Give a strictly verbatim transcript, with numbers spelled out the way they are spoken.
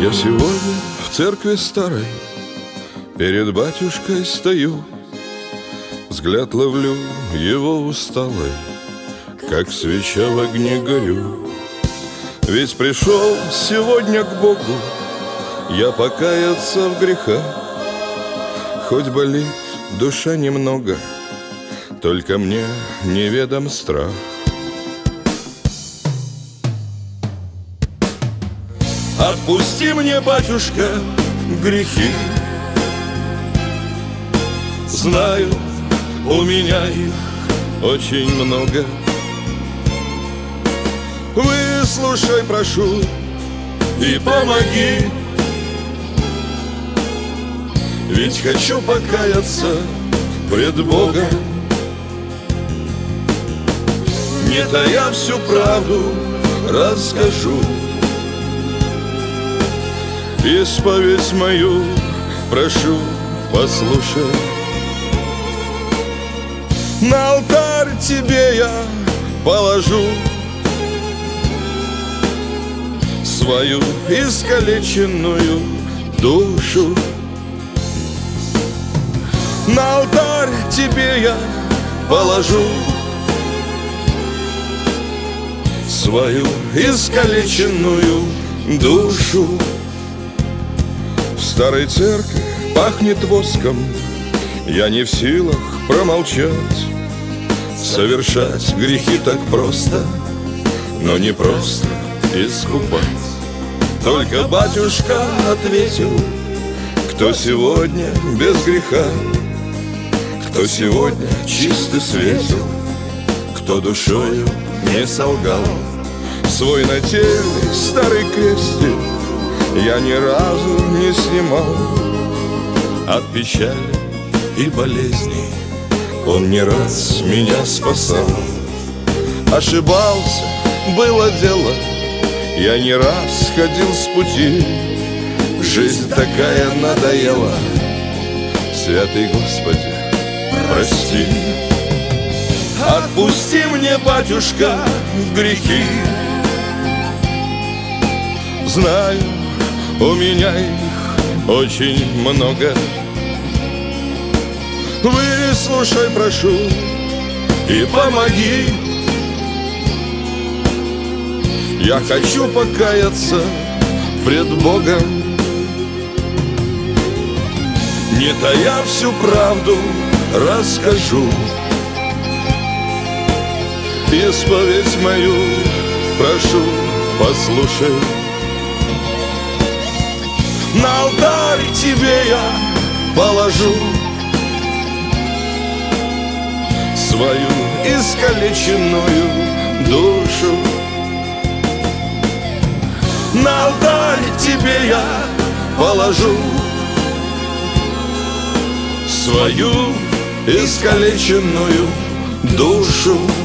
Я сегодня в церкви старой перед батюшкой стою, взгляд ловлю его усталый, как свеча в огне горю. Ведь пришел сегодня к Богу я покаяться в грехах. Хоть болит душа немного, только мне неведом страх. Отпусти мне, батюшка, грехи. Знаю, у меня их очень много. Выслушай, прошу, и помоги. Ведь хочу покаяться пред Богом, не тая всю правду расскажу. Исповедь мою прошу, послушай. На алтарь тебе я положу свою искалеченную душу. На алтарь тебе я положу свою искалеченную душу. В старой церкви пахнет воском, я не в силах промолчать. Совершать грехи так просто, но не просто искупать. Только батюшка ответил: кто сегодня без греха, кто сегодня чист и светил, кто душою не солгал. Свой нательный старый крестик я ни разу не снимал. От печали и болезней он не раз меня спасал. Ошибался, было дело, я не раз ходил с пути. Жизнь такая надоела, святый Господи, прости. Отпусти мне, батюшка, грехи. Знаю, у меня их очень много. Выслушай, прошу, и помоги. Я хочу покаяться пред Богом, не тая всю правду расскажу. Исповедь мою прошу, послушай. На алтарь тебе я положу свою искалеченную душу. На алтарь тебе я положу свою искалеченную душу.